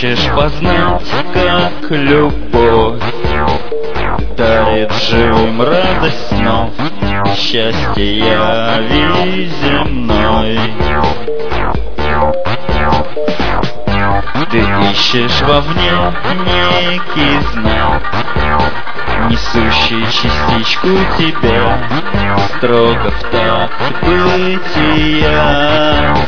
хочешь познать, как любовь дарит живым радость снов, счастье яви земной. Ты ищешь вовне некий знак, несущий частичку тебя строго в такт бытия.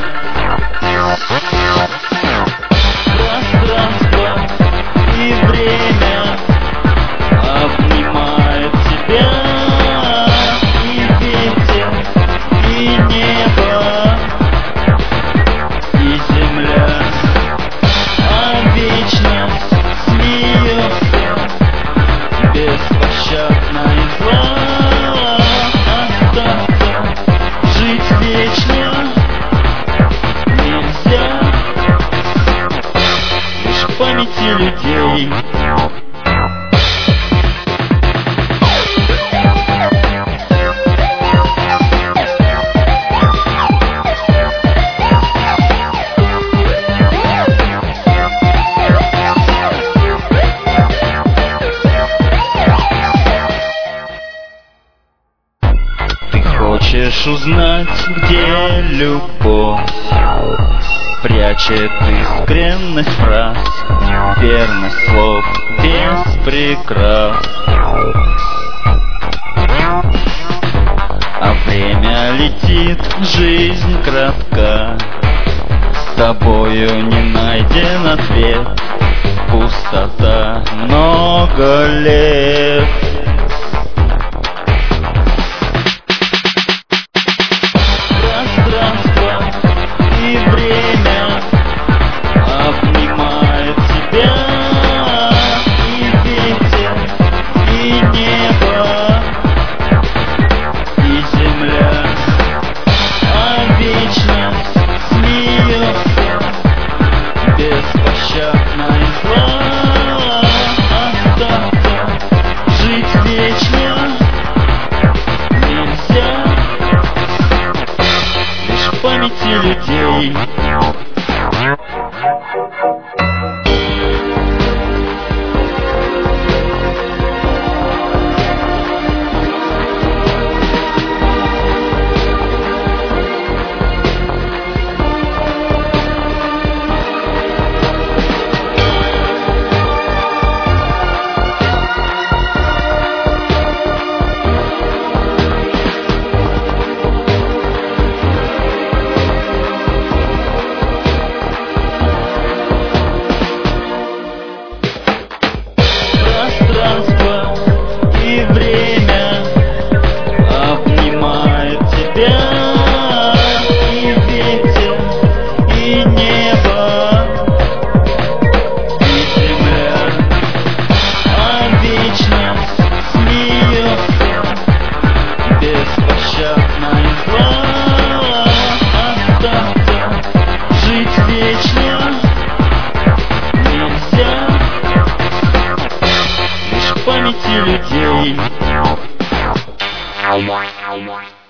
Пространство и время обнимают тебя, и ветер, и небо, и земля. А вечность смеется беспощадно и зла. Остаться, жить вечно нельзя, лишь в памяти людей. Хочешь узнать, где любовь прячет искренность фраз, верность слов без прикрас. А время летит, жизнь кратка, с тобою не найден ответ, пустота много лет. И время обнимает тебя, и ветер, и небо, и земля. А вечность смеется беспощадно и зла. Остаться, жить вечно нельзя, лишь в памяти людей. И время обнимает тебя, и ветер, и небо, и земля. А вечность смеется беспощадно и зла. Остаться, жить вечно нельзя, лишь в памяти людей.